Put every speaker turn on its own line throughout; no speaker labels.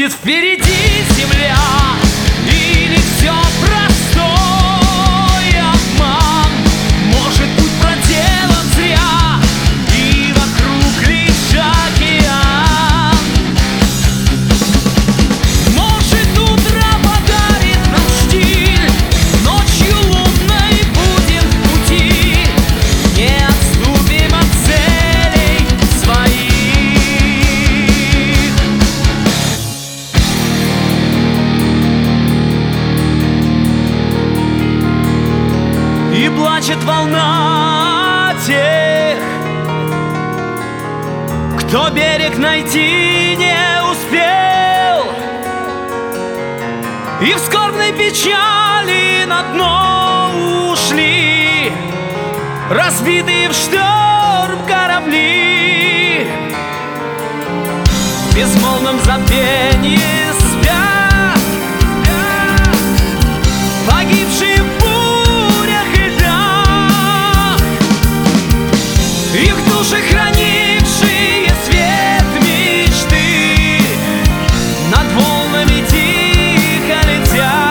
будет впереди земля, или все простой обман? Может, путь проделан зря, и вокруг лишь океан. Может, утро подарит нам штиль, ночью лунной будем в пути, не отступим от целей своих. И плачет волна тех, кто берег найти не успел, и в скорбной печали на дно ушли разбитые в шторм корабли. В безмолвном забвении спят погибшие в бурях и льдах, их души, хранившие свет мечты, над волнами тихо летят.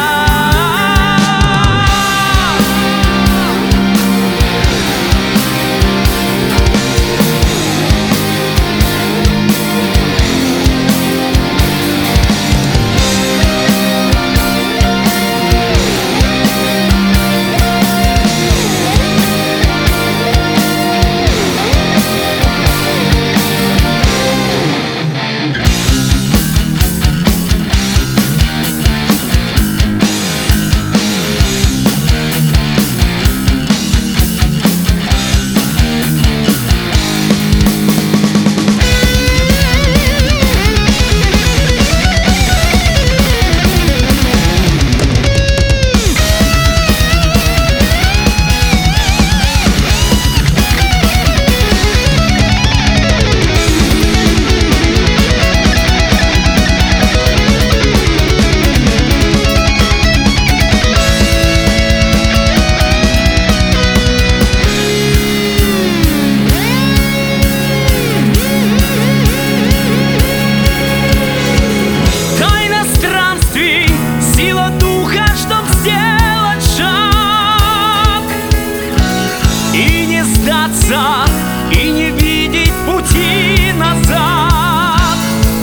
Сила духа, чтоб сделать шаг и не сдаться, и не видеть пути назад.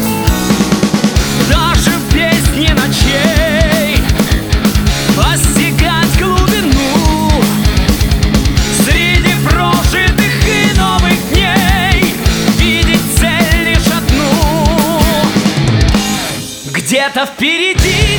Даже в бездне ночей постигать глубину, среди прожитых и новых дней видеть цель лишь одну. Где-то впереди